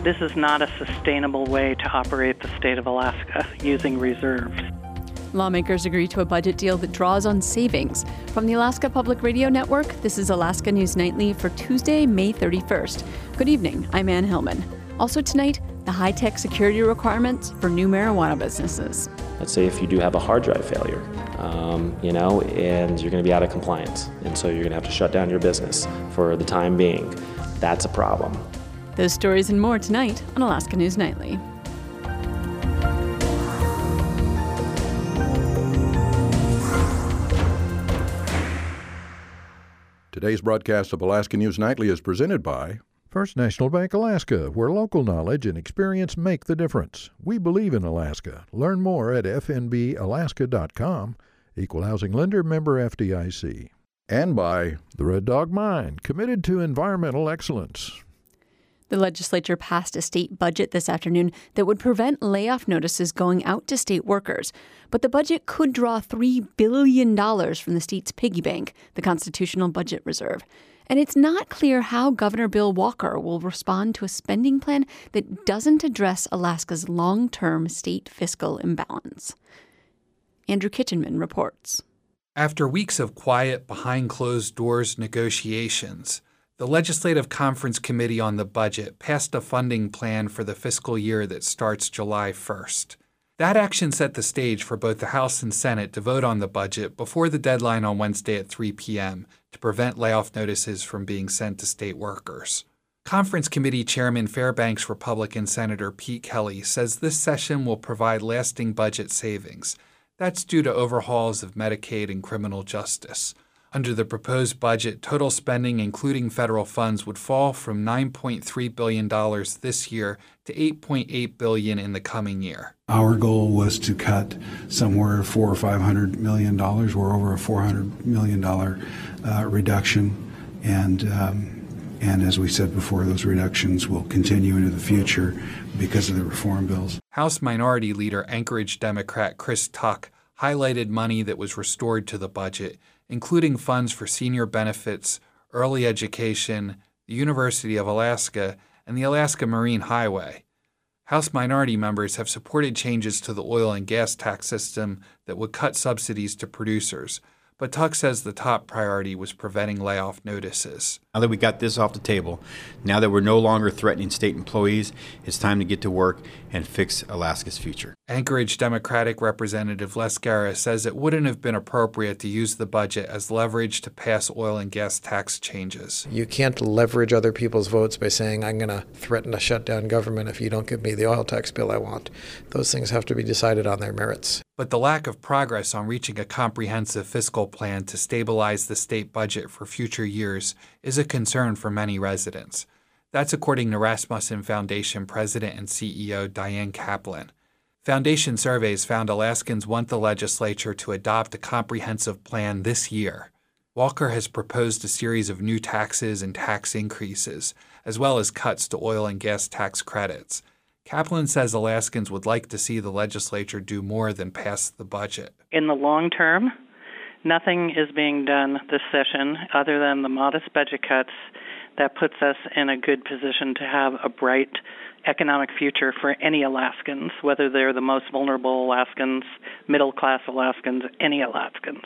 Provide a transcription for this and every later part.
This is not a sustainable way to operate the state of Alaska using reserves. Lawmakers agree to a budget deal that draws on savings. From the Alaska Public Radio Network, this is Alaska News Nightly for Tuesday, May 31st. Good evening, I'm Ann Hillman. Also tonight, the high-tech security requirements for new marijuana businesses. Let's say if you do have a hard drive failure, and you're going to be out of compliance, and so you're going to have to shut down your business for the time being. That's a problem. Those stories and more tonight on Alaska News Nightly. Today's broadcast of Alaska News Nightly is presented by First National Bank Alaska, where local knowledge and experience make the difference. We believe in Alaska. Learn more at fnbalaska.com. Equal housing lender, member FDIC. And by the Red Dog Mine, committed to environmental excellence. The legislature passed a state budget this afternoon that would prevent layoff notices going out to state workers. But the budget could draw $3 billion from the state's piggy bank, the Constitutional Budget Reserve. And it's not clear how Governor Bill Walker will respond to a spending plan that doesn't address Alaska's long-term state fiscal imbalance. Andrew Kitchenman reports. After weeks of quiet, behind-closed-doors negotiations, the Legislative Conference Committee on the Budget passed a funding plan for the fiscal year that starts July 1st. That action set the stage for both the House and Senate to vote on the budget before the deadline on Wednesday at 3 p.m. to prevent layoff notices from being sent to state workers. Conference Committee Chairman Fairbanks Republican Senator Pete Kelly says this session will provide lasting budget savings. That's due to overhauls of Medicaid and criminal justice. Under the proposed budget, total spending, including federal funds, would fall from $9.3 billion this year to $8.8 billion in the coming year. Our goal was to cut somewhere $400 or $500 million. We're over a $400 million reduction. And as we said before, those reductions will continue into the future because of the reform bills. House Minority Leader Anchorage Democrat Chris Tuck highlighted money that was restored to the budget, including funds for senior benefits, early education, the University of Alaska, and the Alaska Marine Highway. House minority members have supported changes to the oil and gas tax system that would cut subsidies to producers. But Tuck says the top priority was preventing layoff notices. Now that we got this off the table, now that we're no longer threatening state employees, it's time to get to work and fix Alaska's future. Anchorage Democratic Representative Les Gara says it wouldn't have been appropriate to use the budget as leverage to pass oil and gas tax changes. You can't leverage other people's votes by saying, I'm going to threaten to shut down government if you don't give me the oil tax bill I want. Those things have to be decided on their merits. But the lack of progress on reaching a comprehensive fiscal plan to stabilize the state budget for future years is a concern for many residents. That's according to Rasmussen Foundation President and CEO Diane Kaplan. Foundation surveys found Alaskans want the legislature to adopt a comprehensive plan this year. Walker has proposed a series of new taxes and tax increases, as well as cuts to oil and gas tax credits. Kaplan says Alaskans would like to see the legislature do more than pass the budget. In the long term, nothing is being done this session other than the modest budget cuts that puts us in a good position to have a bright economic future for any Alaskans, whether they're the most vulnerable Alaskans, middle-class Alaskans, any Alaskans.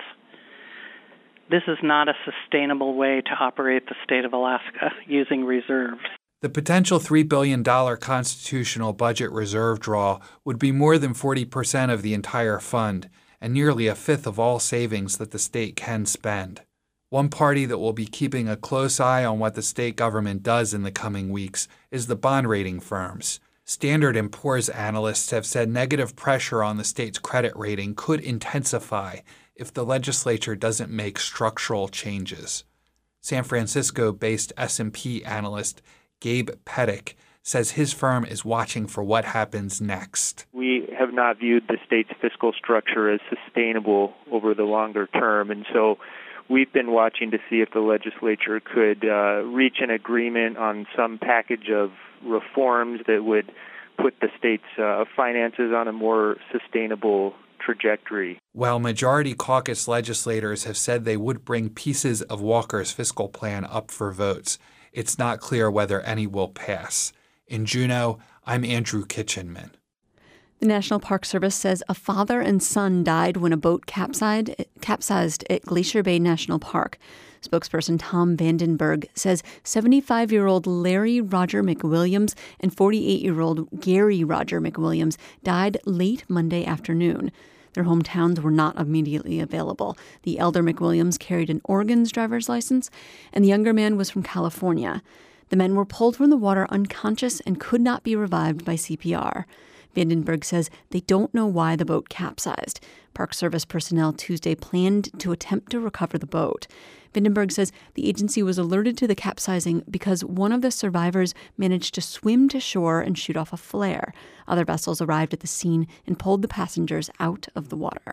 This is not a sustainable way to operate the state of Alaska using reserves. The potential $3 billion constitutional budget reserve draw would be more than 40% of the entire fund and nearly a fifth of all savings that the state can spend. One party that will be keeping a close eye on what the state government does in the coming weeks is the bond rating firms. Standard & Poor's analysts have said negative pressure on the state's credit rating could intensify if the legislature doesn't make structural changes. San Francisco-based S&P analyst Gabe Pettick says his firm is watching for what happens next. We have not viewed the state's fiscal structure as sustainable over the longer term, and so we've been watching to see if the legislature could reach an agreement on some package of reforms that would put the state's finances on a more sustainable trajectory. While Majority Caucus legislators have said they would bring pieces of Walker's fiscal plan up for votes, it's not clear whether any will pass. In Juneau, I'm Andrew Kitchenman. The National Park Service says a father and son died when a boat capsized at Glacier Bay National Park. Spokesperson Tom Vandenberg says 75-year-old Larry Roger McWilliams and 48-year-old Gary Roger McWilliams died late Monday afternoon. Their hometowns were not immediately available. The elder McWilliams carried an Oregon's driver's license, and the younger man was from California. The men were pulled from the water unconscious and could not be revived by CPR. Vandenberg says they don't know why the boat capsized. Park Service personnel Tuesday planned to attempt to recover the boat. Vandenberg says the agency was alerted to the capsizing because one of the survivors managed to swim to shore and shoot off a flare. Other vessels arrived at the scene and pulled the passengers out of the water.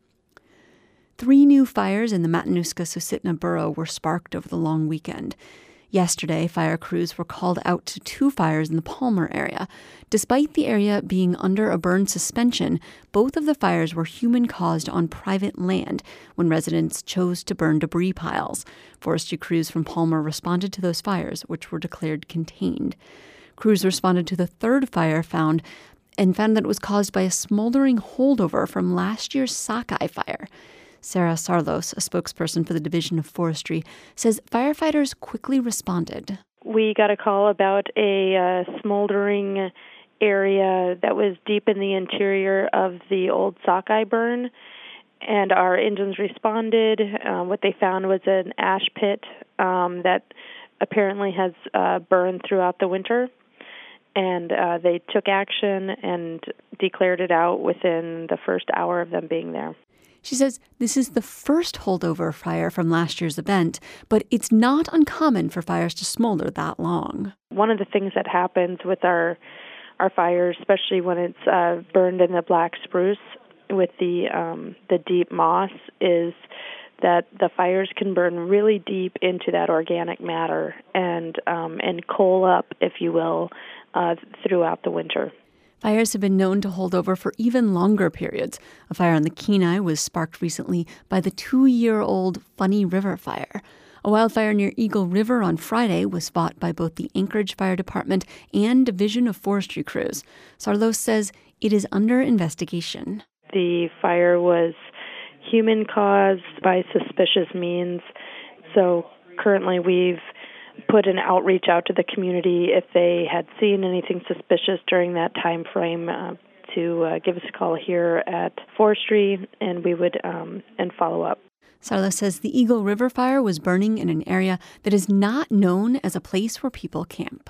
3 new fires in the Matanuska-Susitna borough were sparked over the long weekend. Yesterday, fire crews were called out to 2 fires in the Palmer area. Despite the area being under a burn suspension, both of the fires were human-caused on private land when residents chose to burn debris piles. Forestry crews from Palmer responded to those fires, which were declared contained. Crews responded to the 3rd fire found that it was caused by a smoldering holdover from last year's Sockeye fire. Sarah Sarlos, a spokesperson for the Division of Forestry, says firefighters quickly responded. We got a call about a smoldering area that was deep in the interior of the old Sockeye burn, and our engines responded. What they found was an ash pit that apparently has burned throughout the winter, and they took action and declared it out within the first hour of them being there. She says this is the first holdover fire from last year's event, but it's not uncommon for fires to smolder that long. One of the things that happens with our fires, especially when it's burned in the black spruce with the deep moss, is that the fires can burn really deep into that organic matter and coal up, if you will, throughout the winter. Fires have been known to hold over for even longer periods. A fire on the Kenai was sparked recently by the 2-year-old Funny River fire. A wildfire near Eagle River on Friday was fought by both the Anchorage Fire Department and Division of Forestry crews. Sarlos says it is under investigation. The fire was human-caused by suspicious means, so currently we've put an outreach out to the community if they had seen anything suspicious during that time frame to give us a call here at Forestry, and we would and follow up. Sarla says the Eagle River fire was burning in an area that is not known as a place where people camp.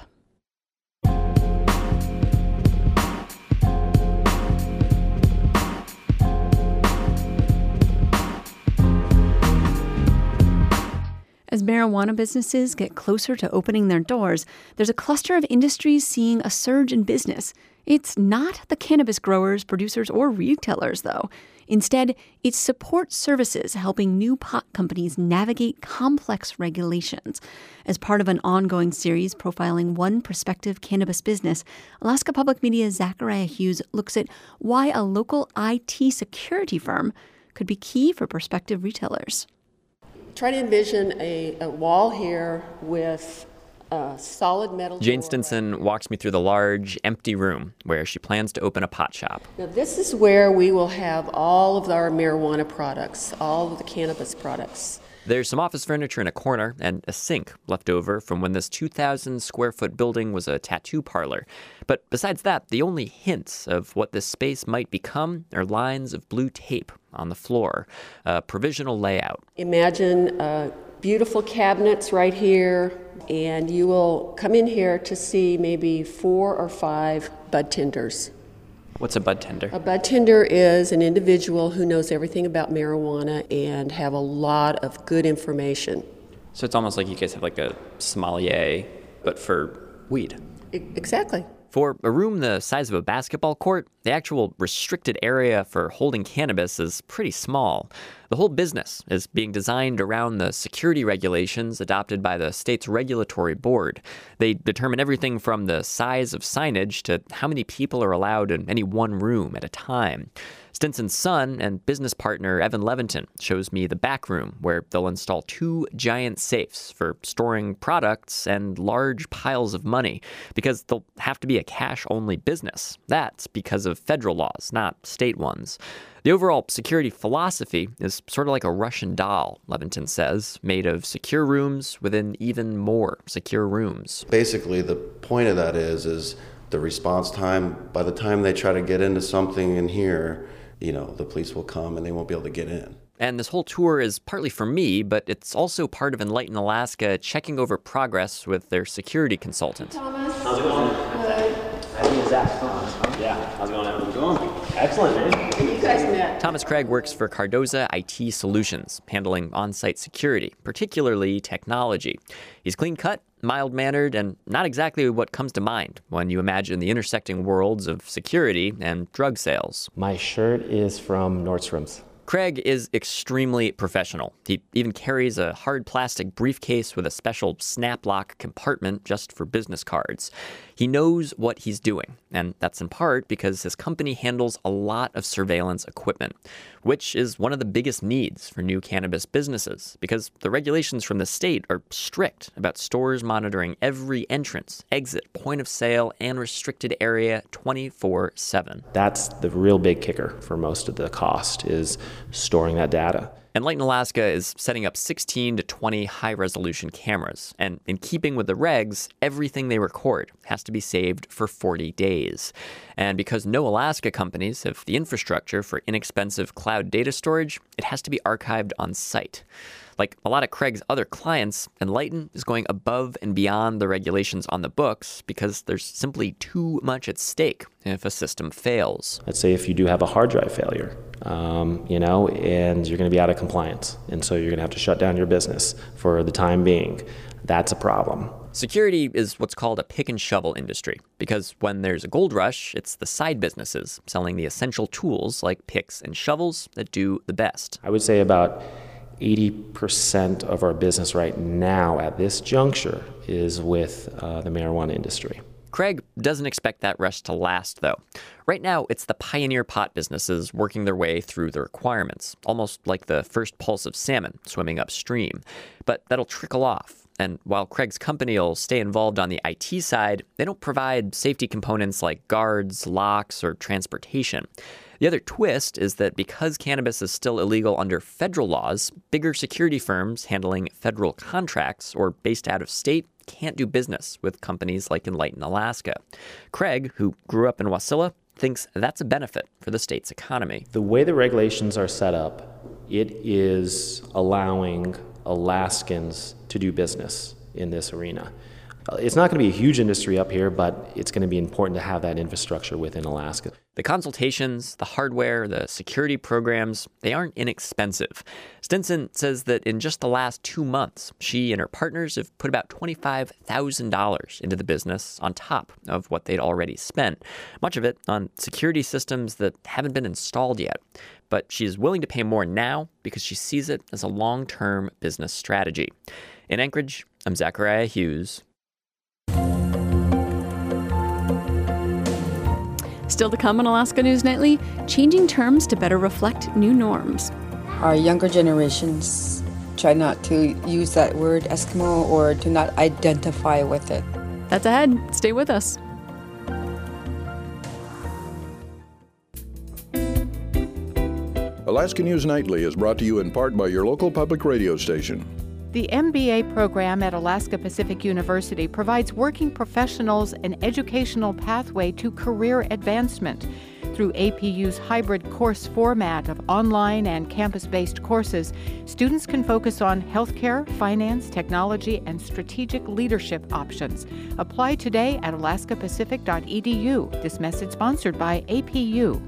As marijuana businesses get closer to opening their doors, there's a cluster of industries seeing a surge in business. It's not the cannabis growers, producers, or retailers, though. Instead, it's support services helping new pot companies navigate complex regulations. As part of an ongoing series profiling one prospective cannabis business, Alaska Public Media's Zachariah Hughes looks at why a local IT security firm could be key for prospective retailers. Try to envision a wall here with a solid metal Jane door. Stinson walks me through the large, empty room where she plans to open a pot shop. Now this is where we will have all of our marijuana products, all of the cannabis products. There's some office furniture in a corner and a sink left over from when this 2,000-square-foot building was a tattoo parlor. But besides that, the only hints of what this space might become are lines of blue tape on the floor, a provisional layout. Imagine beautiful cabinets right here, and you will come in here to see maybe 4 or 5 bud tenders. What's a bud tender? A bud tender is an individual who knows everything about marijuana and have a lot of good information. So it's almost like you guys have like a sommelier, but for weed. Exactly. For a room the size of a basketball court, the actual restricted area for holding cannabis is pretty small. The whole business is being designed around the security regulations adopted by the state's regulatory board. They determine everything from the size of signage to how many people are allowed in any one room at a time. Stinson's son and business partner, Evan Levinton, shows me the back room where they'll install 2 giant safes for storing products and large piles of money because they'll have to be a cash-only business. That's because of federal laws, not state ones. The overall security philosophy is sort of like a Russian doll, Levinton says, made of secure rooms within even more secure rooms. Basically, the point of that is the response time. By the time they try to get into something in here, the police will come and they won't be able to get in. And this whole tour is partly for me, but it's also part of Enlighten Alaska checking over progress with their security consultant. Thomas. How's it going? I think Zach. Yeah. How's it going? How's it going? Excellent, man. You guys met. Thomas Craig works for Cardoza IT Solutions, handling on-site security, particularly technology. He's clean-cut, mild-mannered, and not exactly what comes to mind when you imagine the intersecting worlds of security and drug sales. My shirt is from Nordstrom's. Craig is extremely professional. He even carries a hard plastic briefcase with a special snap lock compartment just for business cards. He knows what he's doing, and that's in part because his company handles a lot of surveillance equipment, which is one of the biggest needs for new cannabis businesses because the regulations from the state are strict about stores monitoring every entrance, exit, point of sale, and restricted area 24/7. That's the real big kicker for most of the cost is storing that data. Enlighten Alaska is setting up 16 to 20 high-resolution cameras, and in keeping with the regs, everything they record has to be saved for 40 days. And because no Alaska companies have the infrastructure for inexpensive cloud data storage, it has to be archived on site. Like a lot of Craig's other clients, Enlighten is going above and beyond the regulations on the books because there's simply too much at stake if a system fails. Let's say if you do have a hard drive failure, and you're going to be out of compliance, and so you're going to have to shut down your business for the time being. That's a problem. Security is what's called a pick and shovel industry because when there's a gold rush, it's the side businesses selling the essential tools like picks and shovels that do the best. I would say about 80% of our business right now at this juncture is with the marijuana industry. Craig doesn't expect that rush to last, though. Right now, it's the pioneer pot businesses working their way through the requirements, almost like the first pulse of salmon swimming upstream. But that'll trickle off. And while Craig's company will stay involved on the IT side, they don't provide safety components like guards, locks, or transportation. The other twist is that because cannabis is still illegal under federal laws, bigger security firms handling federal contracts or based out of state can't do business with companies like Enlighten Alaska. Craig, who grew up in Wasilla, thinks that's a benefit for the state's economy. The way the regulations are set up, it is allowing Alaskans to do business in this arena. It's not going to be a huge industry up here, but it's going to be important to have that infrastructure within Alaska. The consultations, the hardware, the security programs, they aren't inexpensive. Stinson says that in just the last 2 months, she and her partners have put about $25,000 into the business on top of what they'd already spent, much of it on security systems that haven't been installed yet. But she's willing to pay more now because she sees it as a long-term business strategy. In Anchorage, I'm Zachariah Hughes. Still to come on Alaska News Nightly, changing terms to better reflect new norms. Our younger generations try not to use that word Eskimo or to not identify with it. That's ahead. Stay with us. Alaska News Nightly is brought to you in part by your local public radio station. The MBA program at Alaska Pacific University provides working professionals an educational pathway to career advancement. Through APU's hybrid course format of online and campus-based courses, students can focus on healthcare, finance, technology, and strategic leadership options. Apply today at alaskapacific.edu. This message sponsored by APU.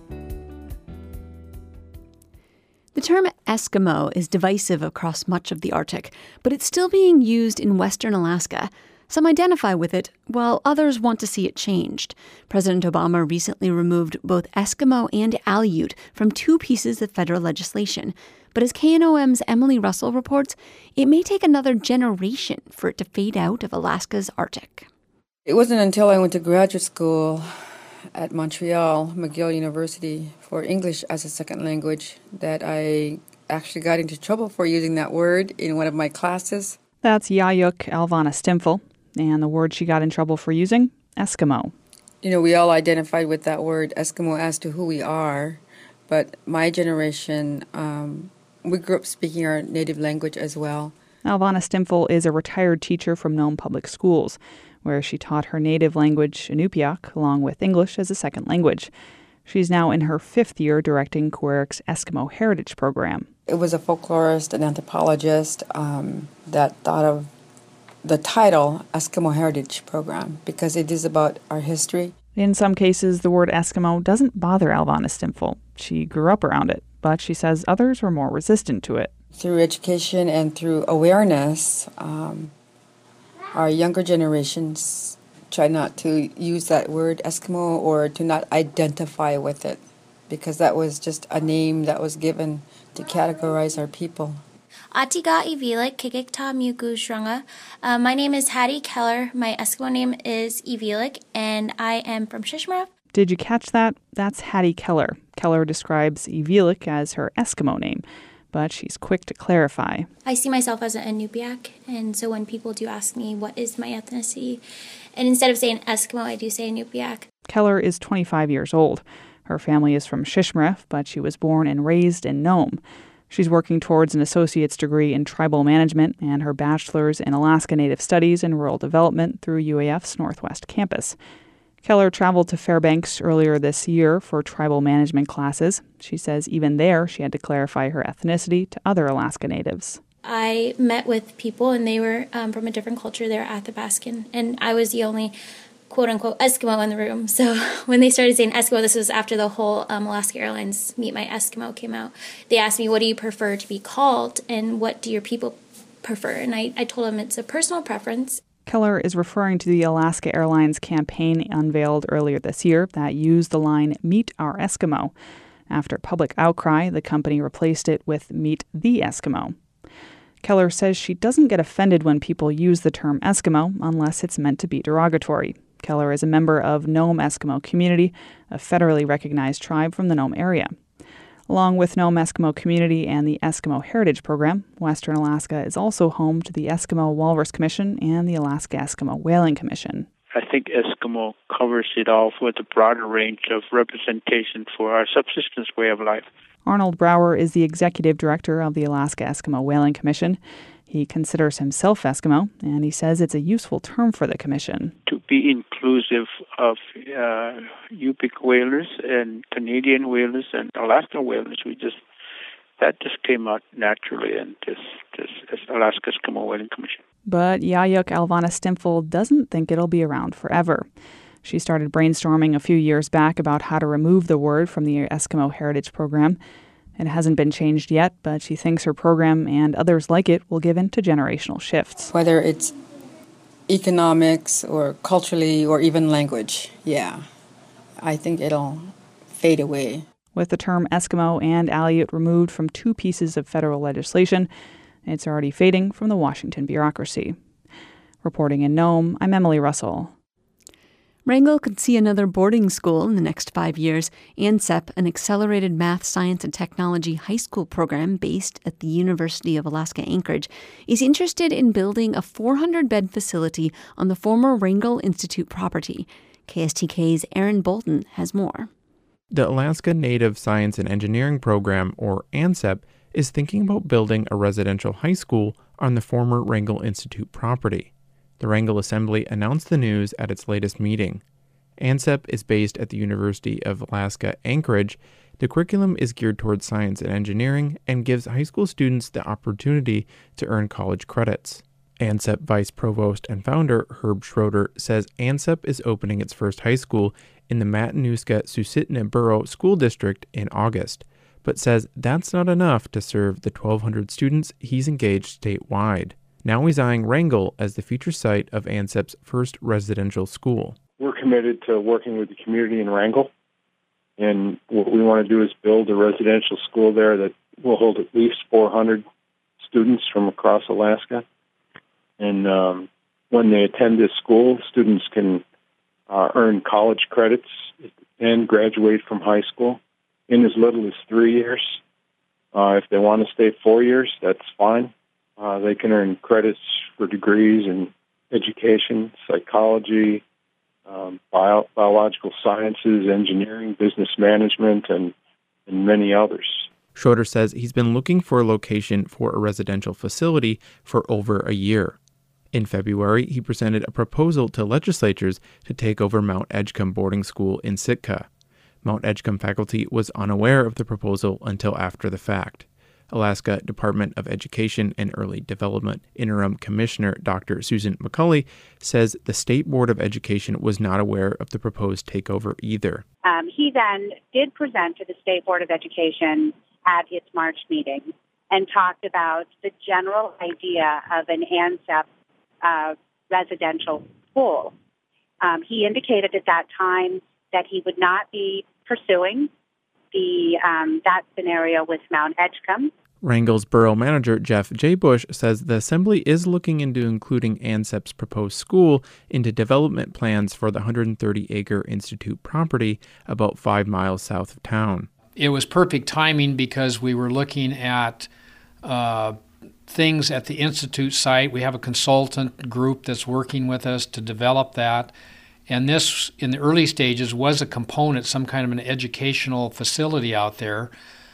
The term Eskimo is divisive across much of the Arctic, but it's still being used in western Alaska. Some identify with it, while others want to see it changed. President Obama recently removed both Eskimo and Aleut from 2 pieces of federal legislation. But as KNOM's Emily Russell reports, it may take another generation for it to fade out of Alaska's Arctic. It wasn't until I went to graduate school at Montreal, McGill University, for English as a second language that I actually got into trouble for using that word in one of my classes. That's Yayuk Alvana Stimfel, and the word she got in trouble for using, Eskimo. You know, we all identified with that word, Eskimo, as to who we are, but my generation, we grew up speaking our native language as well. Alvana Stimfel is a retired teacher from Nome Public Schools, where she taught her native language, Inupiaq, along with English as a second language. She's now in her 5th year directing Quiric's Eskimo Heritage Program. It was a folklorist, an anthropologist that thought of the title Eskimo Heritage Program because it is about our history. In some cases, the word Eskimo doesn't bother Alvana Stimfel. She grew up around it, but she says others were more resistant to it. Through education and through awareness, our younger generations try not to use that word Eskimo or to not identify with it because that was just a name that was given to categorize our people. Atiga Ivilik Kikikta Mugu Shrunga. My name is Hattie Keller. My Eskimo name is Ivilik, and I am from Shishmaref. Did you catch that? That's Hattie Keller. Keller describes Ivilik as her Eskimo name, but she's quick to clarify. I see myself as an Inupiaq, and so when people do ask me what is my ethnicity, and instead of saying Eskimo, I do say Inupiaq. Keller is 25 years old. Her family is from Shishmaref, but she was born and raised in Nome. She's working towards an associate's degree in tribal management and her bachelor's in Alaska Native Studies and Rural Development through UAF's Northwest Campus. Keller traveled to Fairbanks earlier this year for tribal management classes. She says even there she had to clarify her ethnicity to other Alaska Natives. I met with people, and they were from a different culture. They were Athabascan, and I was the only quote-unquote Eskimo in the room. So when they started saying Eskimo, this was after the whole Alaska Airlines Meet My Eskimo came out. They asked me, what do you prefer to be called, and what do your people prefer? And I told them it's a personal preference. Keller is referring to the Alaska Airlines campaign unveiled earlier this year that used the line, Meet Our Eskimo. After public outcry, the company replaced it with Meet the Eskimo. Keller says she doesn't get offended when people use the term Eskimo unless it's meant to be derogatory. Keller is a member of Nome Eskimo Community, a federally recognized tribe from the Nome area. Along with Nome Eskimo Community and the Eskimo Heritage Program, Western Alaska is also home to the Eskimo Walrus Commission and the Alaska Eskimo Whaling Commission. I think Eskimo covers it all with a broader range of representation for our subsistence way of life. Arnold Brower is the executive director of the Alaska Eskimo Whaling Commission. He considers himself Eskimo, and he says it's a useful term for the commission. To be inclusive of Yupik whalers and Canadian whalers and Alaskan whalers, that just came out naturally in this Alaska Eskimo Whaling Commission. But Yayuk Alvana Stimfel doesn't think it'll be around forever. She started brainstorming a few years back about how to remove the word from the Eskimo Heritage Program. It hasn't been changed yet, but she thinks her program and others like it will give in to generational shifts. Whether it's economics or culturally or even language, I think it'll fade away. With the term Eskimo and Aleut removed from 2 pieces of federal legislation, it's already fading from the Washington bureaucracy. Reporting in Nome, I'm Emily Russell. Wrangell could see another boarding school in the next 5 years. ANSEP, an accelerated math, science, and technology high school program based at the University of Alaska Anchorage, is interested in building a 400-bed facility on the former Wrangell Institute property. KSTK's Aaron Bolton has more. The Alaska Native Science and Engineering Program, or ANSEP, is thinking about building a residential high school on the former Wrangell Institute property. The Wrangell Assembly announced the news at its latest meeting. ANSEP is based at the University of Alaska Anchorage. The curriculum is geared towards science and engineering and gives high school students the opportunity to earn college credits. ANSEP Vice Provost and founder Herb Schroeder says ANSEP is opening its first high school in the Matanuska-Susitna Borough School District in August, but says that's not enough to serve the 1,200 students he's engaged statewide. Now he's eyeing Wrangell as the future site of ANSEP's first residential school. We're committed to working with the community in Wrangell, and what we want to do is build a residential school there that will hold at least 400 students from across Alaska. And when they attend this school, students can earn college credits and graduate from high school in as little as 3 years. If they want to stay 4 years, that's fine. They can earn credits for degrees in education, psychology, biological sciences, engineering, business management, and many others. Schroeder says he's been looking for a location for a residential facility for over a year. In February, he presented a proposal to legislatures to take over Mount Edgecombe boarding school in Sitka. Mount Edgecombe faculty was unaware of the proposal until after the fact. Alaska Department of Education and Early Development Interim Commissioner Dr. Susan McCulley says the State Board of Education was not aware of the proposed takeover either. He then did present to the State Board of Education at its March meeting and talked about the general idea of an ANSEP residential school. He indicated at that time that he would not be pursuing that scenario with Mount Edgecombe. Wrangell's borough manager Jeff J. Bush says the assembly is looking into including ANSEP's proposed school into development plans for the 130-acre Institute property about 5 miles south of town. It was perfect timing because we were looking at things at the Institute site. We have a consultant group that's working with us to develop that. And this, in the early stages, was a component, some kind of an educational facility out there.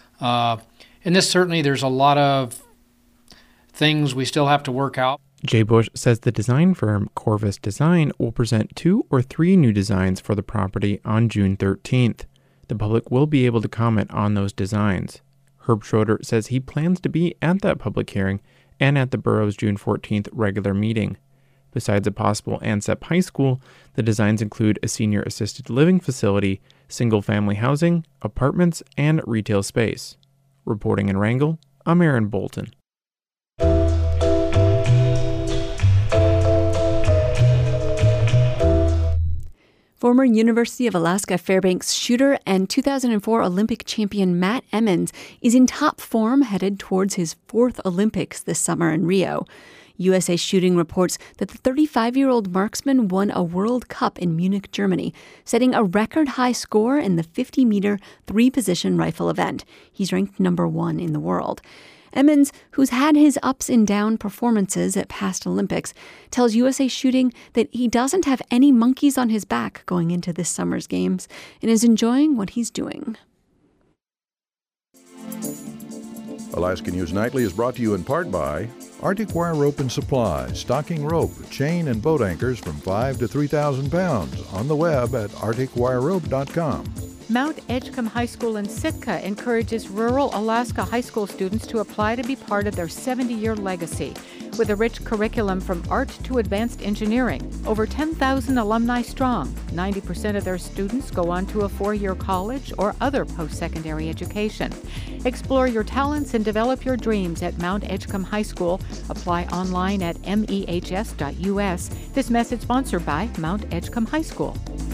And this certainly, there's a lot of things we still have to work out. Jay Bush says the design firm Corvus Design will present 2 or 3 new designs for the property on June 13th. The public will be able to comment on those designs. Herb Schroeder says he plans to be at that public hearing and at the borough's June 14th regular meeting. Besides a possible ANSEP high school, the designs include a senior assisted living facility, single-family housing, apartments, and retail space. Reporting in Wrangell, I'm Aaron Bolton. Former University of Alaska Fairbanks shooter and 2004 Olympic champion Matt Emmons is in top form headed towards his 4th Olympics this summer in Rio. USA Shooting reports that the 35-year-old marksman won a World Cup in Munich, Germany, setting a record-high score in the 50-meter 3-position rifle event. He's ranked number 1 in the world. Emmons, who's had his ups and down performances at past Olympics, tells USA Shooting that he doesn't have any monkeys on his back going into this summer's games and is enjoying what he's doing. Alaska News Nightly is brought to you in part by Arctic Wire Rope and Supply, stocking rope, chain, and boat anchors from 5 to 3,000 pounds on the web at arcticwirerope.com. Mount Edgecombe High School in Sitka encourages rural Alaska high school students to apply to be part of their 70-year legacy. With a rich curriculum from art to advanced engineering, over 10,000 alumni strong, 90% of their students go on to a 4-year college or other post-secondary education. Explore your talents and develop your dreams at Mount Edgecombe High School. Apply online at mehs.us. This message sponsored by Mount Edgecombe High School.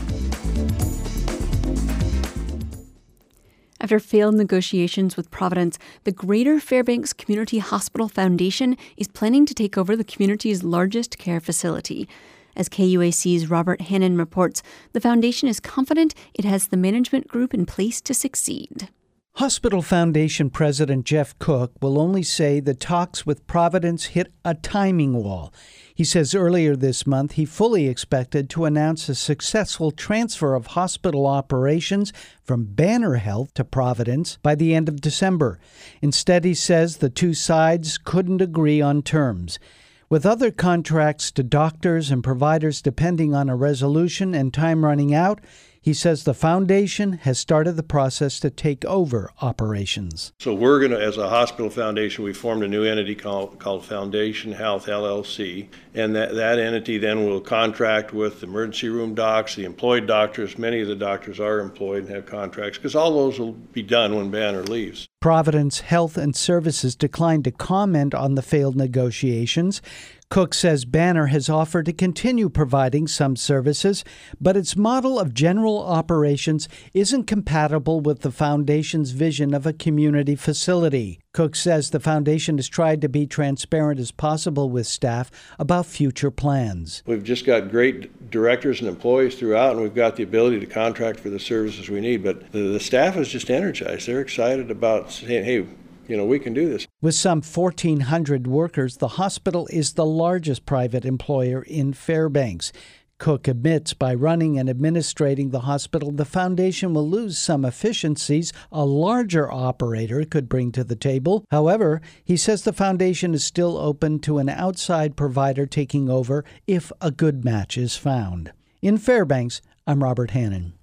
After failed negotiations with Providence, the Greater Fairbanks Community Hospital Foundation is planning to take over the community's largest care facility. As KUAC's Robert Hannon reports, the foundation is confident it has the management group in place to succeed. Hospital Foundation President Jeff Cook will only say the talks with Providence hit a timing wall. He says earlier this month he fully expected to announce a successful transfer of hospital operations from Banner Health to Providence by the end of December. Instead, he says the two sides couldn't agree on terms. With other contracts to doctors and providers depending on a resolution and time running out, he says the foundation has started the process to take over operations. So we're going to, as a hospital foundation, we formed a new entity called Foundation Health LLC, and that entity then will contract with the emergency room docs, the employed doctors. Many of the doctors are employed and have contracts, because all those will be done when Banner leaves. Providence Health and Services declined to comment on the failed negotiations. Cook says Banner has offered to continue providing some services, but its model of general operations isn't compatible with the foundation's vision of a community facility. Cook says the foundation has tried to be transparent as possible with staff about future plans. We've just got great directors and employees throughout, and we've got the ability to contract for the services we need, but the staff is just energized. They're excited about saying, hey, we can do this. With some 1,400 workers, the hospital is the largest private employer in Fairbanks. Cook admits by running and administrating the hospital, the foundation will lose some efficiencies a larger operator could bring to the table. However, he says the foundation is still open to an outside provider taking over if a good match is found. In Fairbanks, I'm Robert Hannon.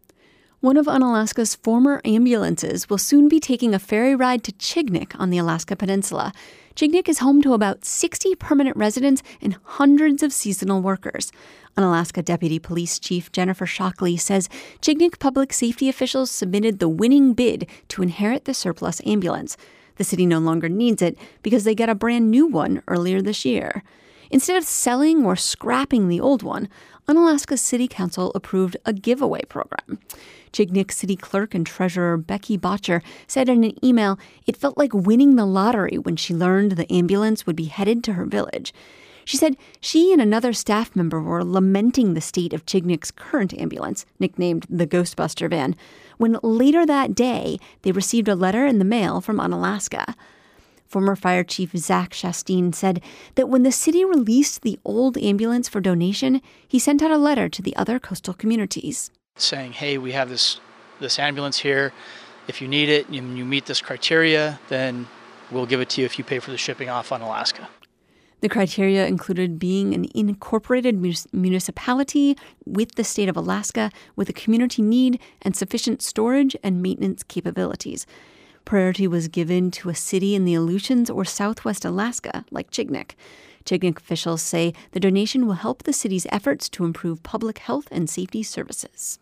One of Unalaska's former ambulances will soon be taking a ferry ride to Chignik on the Alaska Peninsula. Chignik is home to about 60 permanent residents and hundreds of seasonal workers. Unalaska Deputy Police Chief Jennifer Shockley says Chignik public safety officials submitted the winning bid to inherit the surplus ambulance. The city no longer needs it because they got a brand new one earlier this year. Instead of selling or scrapping the old one, Unalaska City Council approved a giveaway program. Chignik City Clerk and Treasurer Becky Botcher said in an email it felt like winning the lottery when she learned the ambulance would be headed to her village. She said she and another staff member were lamenting the state of Chignik's current ambulance, nicknamed the Ghostbuster van, when later that day they received a letter in the mail from Unalaska. Former Fire Chief Zach Shasteen said that when the city released the old ambulance for donation, he sent out a letter to the other coastal communities saying, hey, we have this ambulance here. If you need it and you meet this criteria, then we'll give it to you if you pay for the shipping off on Alaska. The criteria included being an incorporated municipality with the state of Alaska with a community need and sufficient storage and maintenance capabilities. Priority was given to a city in the Aleutians or Southwest Alaska, like Chignik. Chignik officials say the donation will help the city's efforts to improve public health and safety services.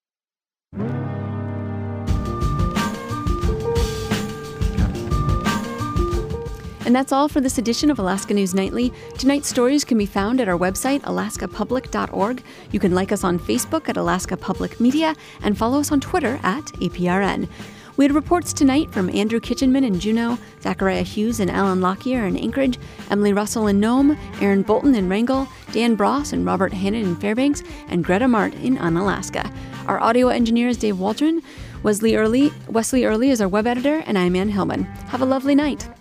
And that's all for this edition of Alaska News Nightly. Tonight's stories can be found at our website, alaskapublic.org. You can like us on Facebook at Alaska Public Media and follow us on Twitter at APRN. We had reports tonight from Andrew Kitchenman in Juneau, Zachariah Hughes and Alan Lockyer in Anchorage, Emily Russell in Nome, Aaron Bolton in Wrangell, Dan Bross and Robert Hannon in Fairbanks, and Greta Mart in Unalaska. Our audio engineer is Dave Waldron. Wesley Early is our web editor, and I'm Ann Hillman. Have a lovely night.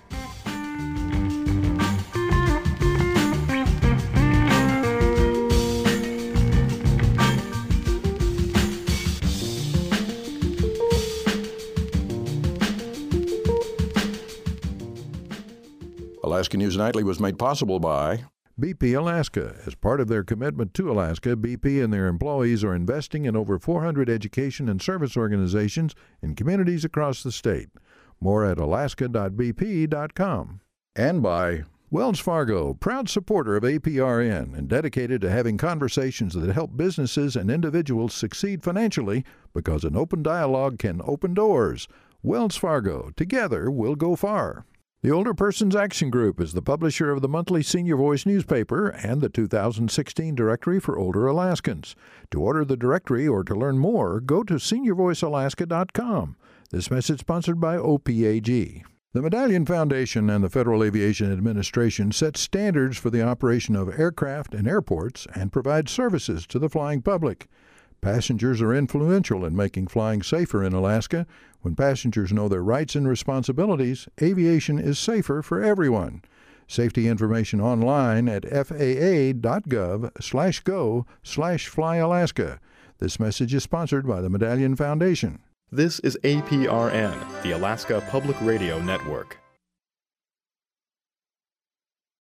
Alaska News Nightly was made possible by BP Alaska. As part of their commitment to Alaska, BP and their employees are investing in over 400 education and service organizations in communities across the state. More at alaska.bp.com. And by Wells Fargo, proud supporter of APRN and dedicated to having conversations that help businesses and individuals succeed financially because an open dialogue can open doors. Wells Fargo, together we'll go far. The Older Persons Action Group is the publisher of the monthly Senior Voice newspaper and the 2016 Directory for Older Alaskans. To order the directory or to learn more, go to seniorvoicealaska.com. This message sponsored by OPAG. The Medallion Foundation and the Federal Aviation Administration set standards for the operation of aircraft and airports and provide services to the flying public. Passengers are influential in making flying safer in Alaska. When passengers know their rights and responsibilities, aviation is safer for everyone. Safety information online at faa.gov/go/flyalaska. This message is sponsored by the Medallion Foundation. This is APRN, the Alaska Public Radio Network.